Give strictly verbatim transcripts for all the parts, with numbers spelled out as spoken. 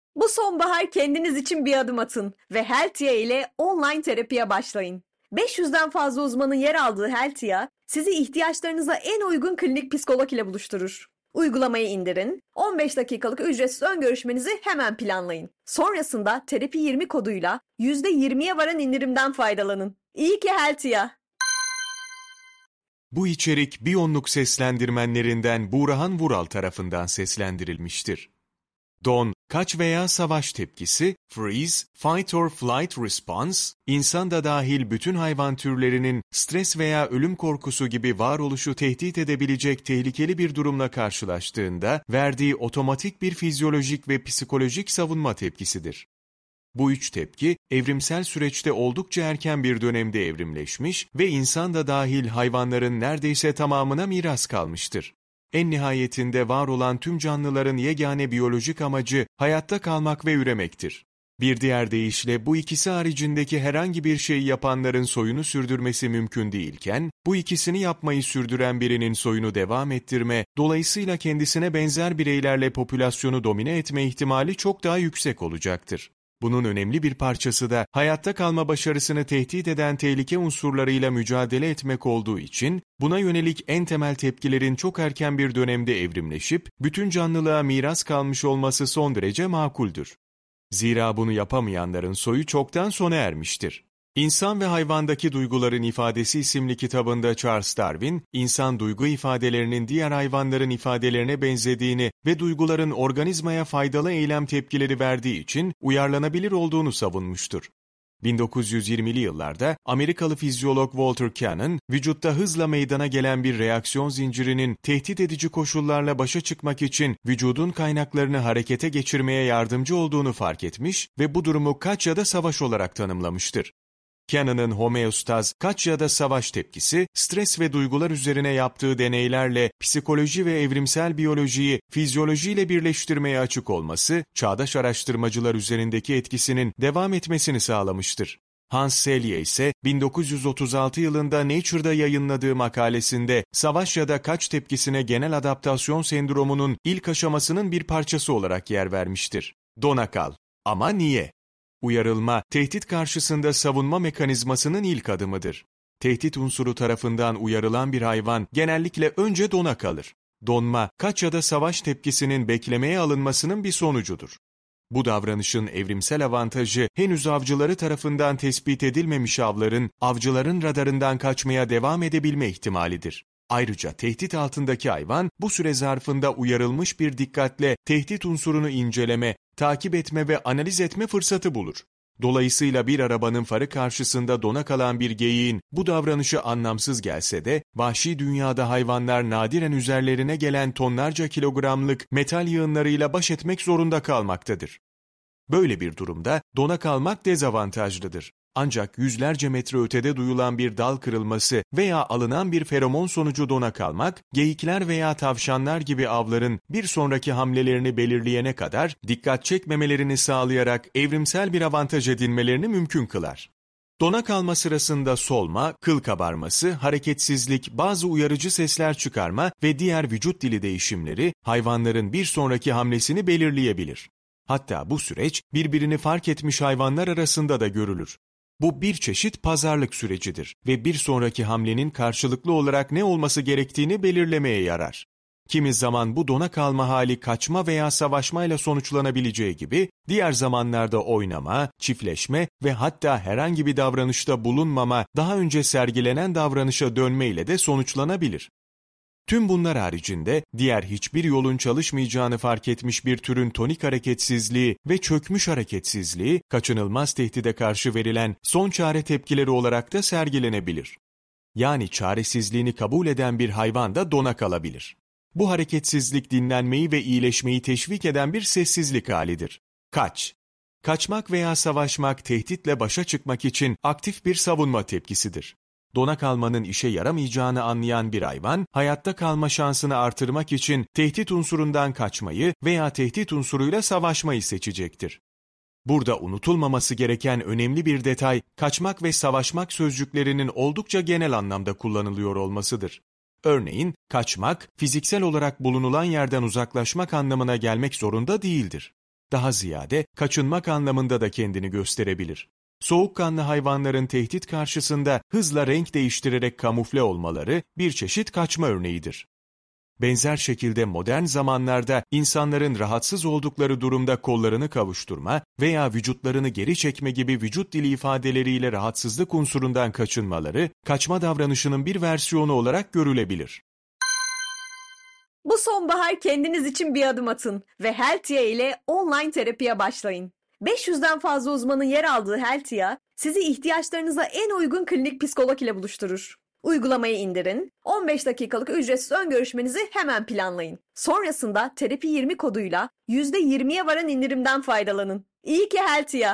Bu sonbahar kendiniz için bir adım atın ve Heltia ile online terapiye başlayın. beş yüzden fazla uzmanın yer aldığı Heltia, sizi ihtiyaçlarınıza en uygun klinik psikolog ile buluşturur. Uygulamayı indirin, on beş dakikalık ücretsiz ön görüşmenizi hemen planlayın. Sonrasında terapi yirmi koduyla yüzde yirmiye varan indirimden faydalanın. İyi ki Heltia. Bu içerik Biyonluk seslendirmenlerinden Burhan Vural tarafından seslendirilmiştir. Don, kaç veya savaş tepkisi, freeze, fight or flight response, insan da dahil bütün hayvan türlerinin stres veya ölüm korkusu gibi varoluşu tehdit edebilecek tehlikeli bir durumla karşılaştığında verdiği otomatik bir fizyolojik ve psikolojik savunma tepkisidir. Bu üç tepki, evrimsel süreçte oldukça erken bir dönemde evrimleşmiş ve insan da dahil hayvanların neredeyse tamamına miras kalmıştır. En nihayetinde var olan tüm canlıların yegane biyolojik amacı hayatta kalmak ve üremektir. Bir diğer deyişle bu ikisi haricindeki herhangi bir şeyi yapanların soyunu sürdürmesi mümkün değilken, bu ikisini yapmayı sürdüren birinin soyunu devam ettirme, dolayısıyla kendisine benzer bireylerle popülasyonu domine etme ihtimali çok daha yüksek olacaktır. Bunun önemli bir parçası da hayatta kalma başarısını tehdit eden tehlike unsurlarıyla mücadele etmek olduğu için, buna yönelik en temel tepkilerin çok erken bir dönemde evrimleşip, bütün canlılığa miras kalmış olması son derece makuldür. Zira bunu yapamayanların soyu çoktan sona ermiştir. İnsan ve Hayvandaki Duyguların İfadesi isimli kitabında Charles Darwin, insan duygu ifadelerinin diğer hayvanların ifadelerine benzediğini ve duyguların organizmaya faydalı eylem tepkileri verdiği için uyarlanabilir olduğunu savunmuştur. bin dokuz yüz yirmili yıllarda Amerikalı fizyolog Walter Cannon, vücutta hızla meydana gelen bir reaksiyon zincirinin tehdit edici koşullarla başa çıkmak için vücudun kaynaklarını harekete geçirmeye yardımcı olduğunu fark etmiş ve bu durumu kaç ya da savaş olarak tanımlamıştır. Cannon'ın homeostaz, kaç ya da savaş tepkisi, stres ve duygular üzerine yaptığı deneylerle psikoloji ve evrimsel biyolojiyi fizyolojiyle birleştirmeye açık olması, çağdaş araştırmacılar üzerindeki etkisinin devam etmesini sağlamıştır. Hans Selye ise bin dokuz yüz otuz altı yılında Nature'da yayınladığı makalesinde savaş ya da kaç tepkisine genel adaptasyon sendromunun ilk aşamasının bir parçası olarak yer vermiştir. Dona kal. Ama niye? Uyarılma, tehdit karşısında savunma mekanizmasının ilk adımıdır. Tehdit unsuru tarafından uyarılan bir hayvan genellikle önce dona kalır. Donma, kaç ya da savaş tepkisinin beklemeye alınmasının bir sonucudur. Bu davranışın evrimsel avantajı henüz avcıları tarafından tespit edilmemiş avların, avcıların radarından kaçmaya devam edebilme ihtimalidir. Ayrıca tehdit altındaki hayvan bu süre zarfında uyarılmış bir dikkatle tehdit unsurunu inceleme, takip etme ve analiz etme fırsatı bulur. Dolayısıyla bir arabanın farı karşısında dona kalan bir geyiğin bu davranışı anlamsız gelse de, vahşi dünyada hayvanlar nadiren üzerlerine gelen tonlarca kilogramlık metal yığınlarıyla baş etmek zorunda kalmaktadır. Böyle bir durumda dona kalmak dezavantajlıdır. Ancak yüzlerce metre ötede duyulan bir dal kırılması veya alınan bir feromon sonucu dona kalmak, geyikler veya tavşanlar gibi avların bir sonraki hamlelerini belirleyene kadar dikkat çekmemelerini sağlayarak evrimsel bir avantaj edinmelerini mümkün kılar. Dona kalma sırasında solma, kıl kabarması, hareketsizlik, bazı uyarıcı sesler çıkarma ve diğer vücut dili değişimleri hayvanların bir sonraki hamlesini belirleyebilir. Hatta bu süreç birbirini fark etmiş hayvanlar arasında da görülür. Bu bir çeşit pazarlık sürecidir ve bir sonraki hamlenin karşılıklı olarak ne olması gerektiğini belirlemeye yarar. Kimi zaman bu dona kalma hali kaçma veya savaşmayla sonuçlanabileceği gibi, diğer zamanlarda oynama, çiftleşme ve hatta herhangi bir davranışta bulunmama, daha önce sergilenen davranışa dönme ile de sonuçlanabilir. Tüm bunlar haricinde diğer hiçbir yolun çalışmayacağını fark etmiş bir türün tonik hareketsizliği ve çökmüş hareketsizliği, kaçınılmaz tehdide karşı verilen son çare tepkileri olarak da sergilenebilir. Yani çaresizliğini kabul eden bir hayvan da dona kalabilir. Bu hareketsizlik dinlenmeyi ve iyileşmeyi teşvik eden bir sessizlik halidir. Kaç. Kaçmak veya savaşmak tehditle başa çıkmak için aktif bir savunma tepkisidir. Dona kalmanın işe yaramayacağını anlayan bir hayvan, hayatta kalma şansını artırmak için tehdit unsurundan kaçmayı veya tehdit unsuruyla savaşmayı seçecektir. Burada unutulmaması gereken önemli bir detay, kaçmak ve savaşmak sözcüklerinin oldukça genel anlamda kullanılıyor olmasıdır. Örneğin, kaçmak, fiziksel olarak bulunulan yerden uzaklaşmak anlamına gelmek zorunda değildir. daha ziyade kaçınmak anlamında da kendini gösterebilir. Soğukkanlı hayvanların tehdit karşısında hızla renk değiştirerek kamufle olmaları bir çeşit kaçma örneğidir. Benzer şekilde modern zamanlarda insanların rahatsız oldukları durumda kollarını kavuşturma veya vücutlarını geri çekme gibi vücut dili ifadeleriyle rahatsızlık unsurundan kaçınmaları, kaçma davranışının bir versiyonu olarak görülebilir. Bu sonbahar kendiniz için bir adım atın ve Healthia ile online terapiye başlayın. beş yüzden fazla uzmanın yer aldığı Healthia, sizi ihtiyaçlarınıza en uygun klinik psikolog ile buluşturur. Uygulamayı indirin, on beş dakikalık ücretsiz ön görüşmenizi hemen planlayın. Sonrasında terapi yirmi koduyla yüzde yirmiye varan indirimden faydalanın. İyi ki Healthia.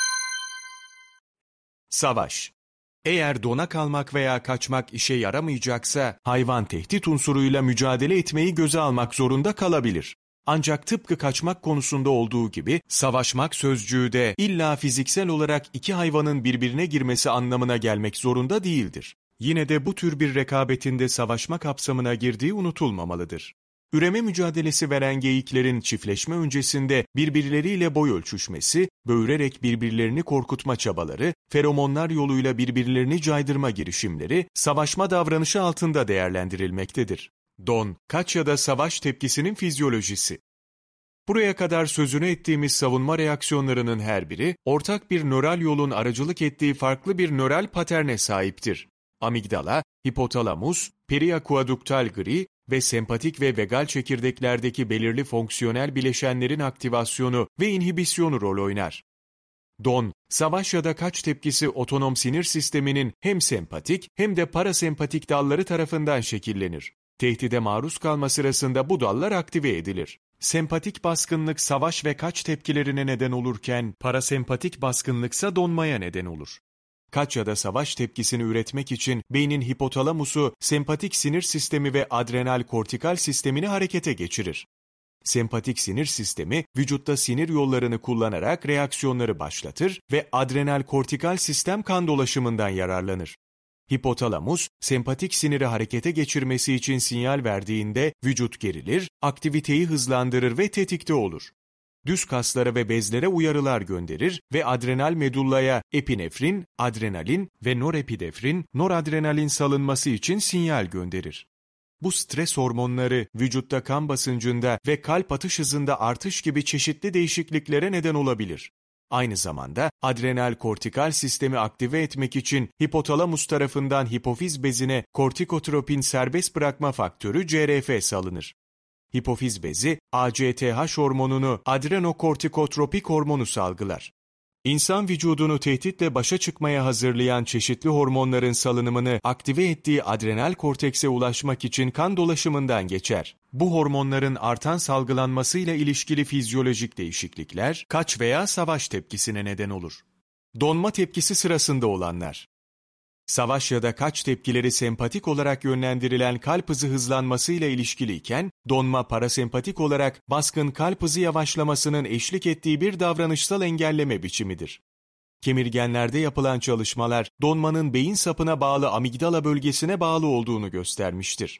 Savaş. Eğer dona kalmak veya kaçmak işe yaramayacaksa, hayvan tehdit unsuruyla mücadele etmeyi göze almak zorunda kalabilir. Ancak tıpkı kaçmak konusunda olduğu gibi, savaşmak sözcüğü de illa fiziksel olarak iki hayvanın birbirine girmesi anlamına gelmek zorunda değildir. Yine de bu tür bir rekabetinde savaşma kapsamına girdiği unutulmamalıdır. Üreme mücadelesi veren geyiklerin çiftleşme öncesinde birbirleriyle boy ölçüşmesi, böğürerek birbirlerini korkutma çabaları, feromonlar yoluyla birbirlerini caydırma girişimleri, savaşma davranışı altında değerlendirilmektedir. Don, kaç ya da savaş tepkisinin fizyolojisi. Buraya kadar sözünü ettiğimiz savunma reaksiyonlarının her biri, ortak bir nöral yolun aracılık ettiği farklı bir nöral paterne sahiptir. Amigdala, hipotalamus, periakuaduktal gri ve sempatik ve vagal çekirdeklerdeki belirli fonksiyonel bileşenlerin aktivasyonu ve inhibisyonu rol oynar. Don, savaş ya da kaç tepkisi otonom sinir sisteminin hem sempatik hem de parasempatik dalları tarafından şekillenir. Tehdide maruz kalma sırasında bu dallar aktive edilir. Sempatik baskınlık savaş ve kaç tepkilerine neden olurken parasempatik baskınlıksa donmaya neden olur. Kaç ya da savaş tepkisini üretmek için beynin hipotalamusu, sempatik sinir sistemi ve adrenal kortikal sistemini harekete geçirir. Sempatik sinir sistemi, vücutta sinir yollarını kullanarak reaksiyonları başlatır ve adrenal kortikal sistem kan dolaşımından yararlanır. Hipotalamus, sempatik siniri harekete geçirmesi için sinyal verdiğinde vücut gerilir, aktiviteyi hızlandırır ve tetikte olur. Düz kaslara ve bezlere uyarılar gönderir ve adrenal medullaya epinefrin, adrenalin ve norepinefrin, noradrenalin salınması için sinyal gönderir. Bu stres hormonları vücutta kan basıncında ve kalp atış hızında artış gibi çeşitli değişikliklere neden olabilir. Aynı zamanda adrenal kortikal sistemi aktive etmek için hipotalamus tarafından hipofiz bezine kortikotropin serbest bırakma faktörü C R F salınır. Hipofiz bezi, A C T H hormonunu adrenokortikotropik hormonu salgılar. İnsan vücudunu tehditle başa çıkmaya hazırlayan çeşitli hormonların salınımını aktive ettiği adrenal kortekse ulaşmak için kan dolaşımından geçer. Bu hormonların artan salgılanmasıyla ilişkili fizyolojik değişiklikler, kaç veya savaş tepkisine neden olur. Donma tepkisi sırasında olanlar. Savaş ya da kaç tepkileri sempatik olarak yönlendirilen kalp hızı hızlanmasıyla ilişkiliyken, donma parasempatik olarak baskın kalp hızı yavaşlamasının eşlik ettiği bir davranışsal engelleme biçimidir. Kemirgenlerde yapılan çalışmalar, donmanın beyin sapına bağlı amigdala bölgesine bağlı olduğunu göstermiştir.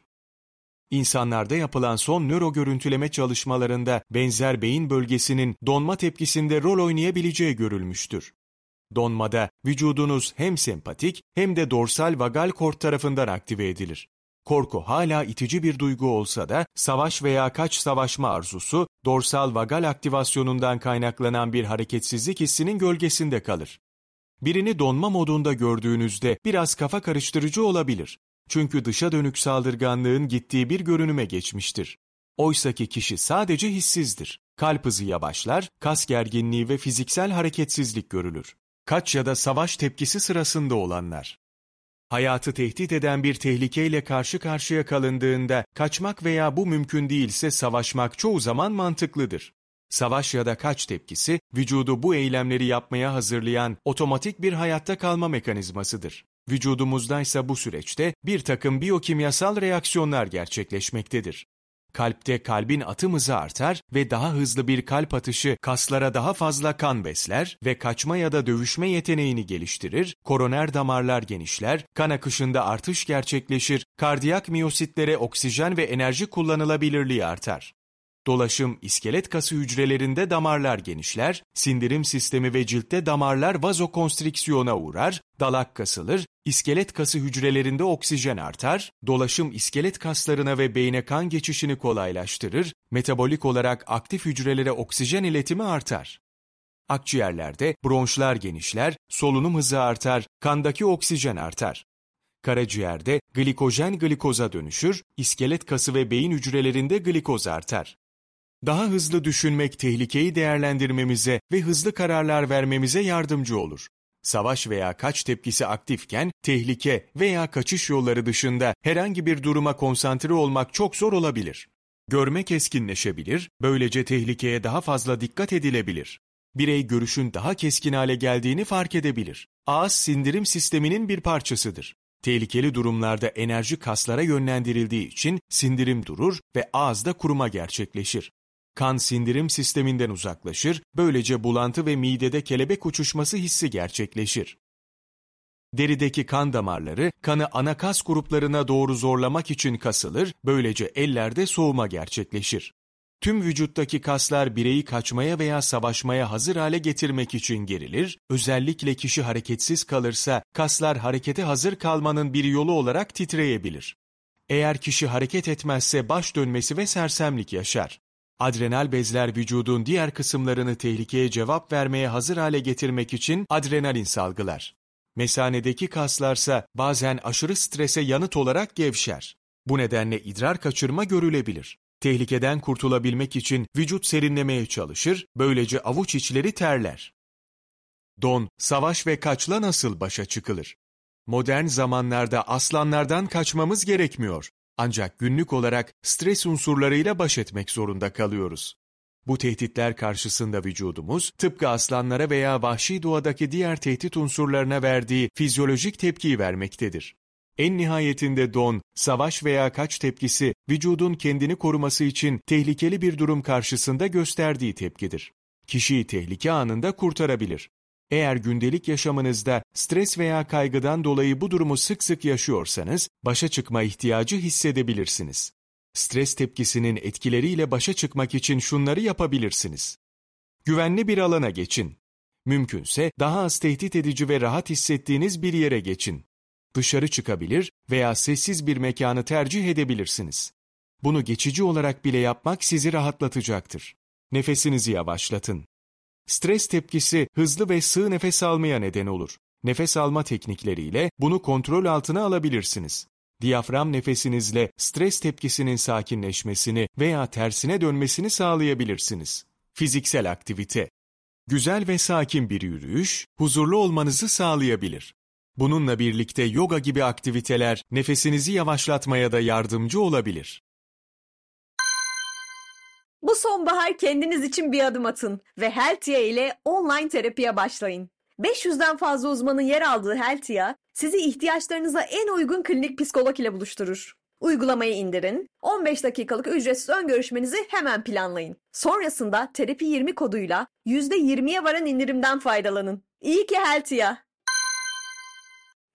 İnsanlarda yapılan son nöro görüntüleme çalışmalarında benzer beyin bölgesinin donma tepkisinde rol oynayabileceği görülmüştür. Donmada vücudunuz hem sempatik hem de dorsal vagal kort tarafından aktive edilir. Korku hala itici bir duygu olsa da savaş veya kaç savaşma arzusu dorsal vagal aktivasyonundan kaynaklanan bir hareketsizlik hissinin gölgesinde kalır. Birini donma modunda gördüğünüzde biraz kafa karıştırıcı olabilir. Çünkü dışa dönük saldırganlığın gittiği bir görünüme geçmiştir. Oysaki kişi sadece hissizdir. Kalp hızı yavaşlar, kas gerginliği ve fiziksel hareketsizlik görülür. Kaç ya da savaş tepkisi sırasında olanlar. Hayatı tehdit eden bir tehlikeyle karşı karşıya kalındığında kaçmak veya bu mümkün değilse savaşmak çoğu zaman mantıklıdır. Savaş ya da kaç tepkisi, vücudu bu eylemleri yapmaya hazırlayan otomatik bir hayatta kalma mekanizmasıdır. Vücudumuzdaysa bu süreçte bir takım biyokimyasal reaksiyonlar gerçekleşmektedir. Kalpte kalbin atım hızı artar ve daha hızlı bir kalp atışı kaslara daha fazla kan besler ve kaçma ya da dövüşme yeteneğini geliştirir, koroner damarlar genişler, kan akışında artış gerçekleşir, kardiyak miyositlere oksijen ve enerji kullanılabilirliği artar. Dolaşım, iskelet kası hücrelerinde damarlar genişler, sindirim sistemi ve ciltte damarlar vazokonstriksiyona uğrar, dalak kasılır, iskelet kası hücrelerinde oksijen artar, dolaşım iskelet kaslarına ve beyne kan geçişini kolaylaştırır, metabolik olarak aktif hücrelere oksijen iletimi artar. Akciğerlerde bronşlar genişler, solunum hızı artar, kandaki oksijen artar. Karaciğerde glikojen glikoza dönüşür, iskelet kası ve beyin hücrelerinde glikoz artar. Daha hızlı düşünmek tehlikeyi değerlendirmemize ve hızlı kararlar vermemize yardımcı olur. Savaş veya kaç tepkisi aktifken tehlike veya kaçış yolları dışında herhangi bir duruma konsantre olmak çok zor olabilir. Görme keskinleşebilir, böylece tehlikeye daha fazla dikkat edilebilir. Birey görüşün daha keskin hale geldiğini fark edebilir. Ağız sindirim sisteminin bir parçasıdır. Tehlikeli durumlarda enerji kaslara yönlendirildiği için sindirim durur ve ağızda kuruma gerçekleşir. Kan sindirim sisteminden uzaklaşır, böylece bulantı ve midede kelebek uçuşması hissi gerçekleşir. Derideki kan damarları kanı ana kas gruplarına doğru zorlamak için kasılır, böylece ellerde soğuma gerçekleşir. Tüm vücuttaki kaslar bireyi kaçmaya veya savaşmaya hazır hale getirmek için gerilir, özellikle kişi hareketsiz kalırsa kaslar harekete hazır kalmanın bir yolu olarak titreyebilir. Eğer kişi hareket etmezse baş dönmesi ve sersemlik yaşar. Adrenal bezler vücudun diğer kısımlarını tehlikeye cevap vermeye hazır hale getirmek için adrenalin salgılar. Mesanedeki kaslarsa bazen aşırı strese yanıt olarak gevşer. Bu nedenle idrar kaçırma görülebilir. Tehlikeden kurtulabilmek için vücut serinlemeye çalışır, böylece avuç içleri terler. Don, savaş ve kaçla nasıl başa çıkılır? Modern zamanlarda aslanlardan kaçmamız gerekmiyor. Ancak günlük olarak stres unsurlarıyla baş etmek zorunda kalıyoruz. Bu tehditler karşısında vücudumuz, tıpkı aslanlara veya vahşi doğadaki diğer tehdit unsurlarına verdiği fizyolojik tepkiyi vermektedir. En nihayetinde don, savaş veya kaç tepkisi, vücudun kendini koruması için tehlikeli bir durum karşısında gösterdiği tepkidir. Kişiyi tehlike anında kurtarabilir. Eğer gündelik yaşamınızda stres veya kaygıdan dolayı bu durumu sık sık yaşıyorsanız, başa çıkma ihtiyacı hissedebilirsiniz. Stres tepkisinin etkileriyle başa çıkmak için şunları yapabilirsiniz. Güvenli bir alana geçin. Mümkünse daha az tehdit edici ve rahat hissettiğiniz bir yere geçin. Dışarı çıkabilir veya sessiz bir mekanı tercih edebilirsiniz. Bunu geçici olarak bile yapmak sizi rahatlatacaktır. Nefesinizi yavaşlatın. Stres tepkisi hızlı ve sığ nefes almaya neden olur. Nefes alma teknikleriyle bunu kontrol altına alabilirsiniz. Diyafram nefesinizle stres tepkisinin sakinleşmesini veya tersine dönmesini sağlayabilirsiniz. Fiziksel aktivite. Güzel ve sakin bir yürüyüş, huzurlu olmanızı sağlayabilir. Bununla birlikte yoga gibi aktiviteler nefesinizi yavaşlatmaya da yardımcı olabilir. Bu sonbahar kendiniz için bir adım atın ve Heltia ile online terapiye başlayın. beş yüzden fazla uzmanın yer aldığı Heltia, sizi ihtiyaçlarınıza en uygun klinik psikolog ile buluşturur. Uygulamayı indirin, on beş dakikalık ücretsiz ön görüşmenizi hemen planlayın. Sonrasında terapi yirmi koduyla yüzde yirmiye varan indirimden faydalanın. İyi ki Heltia!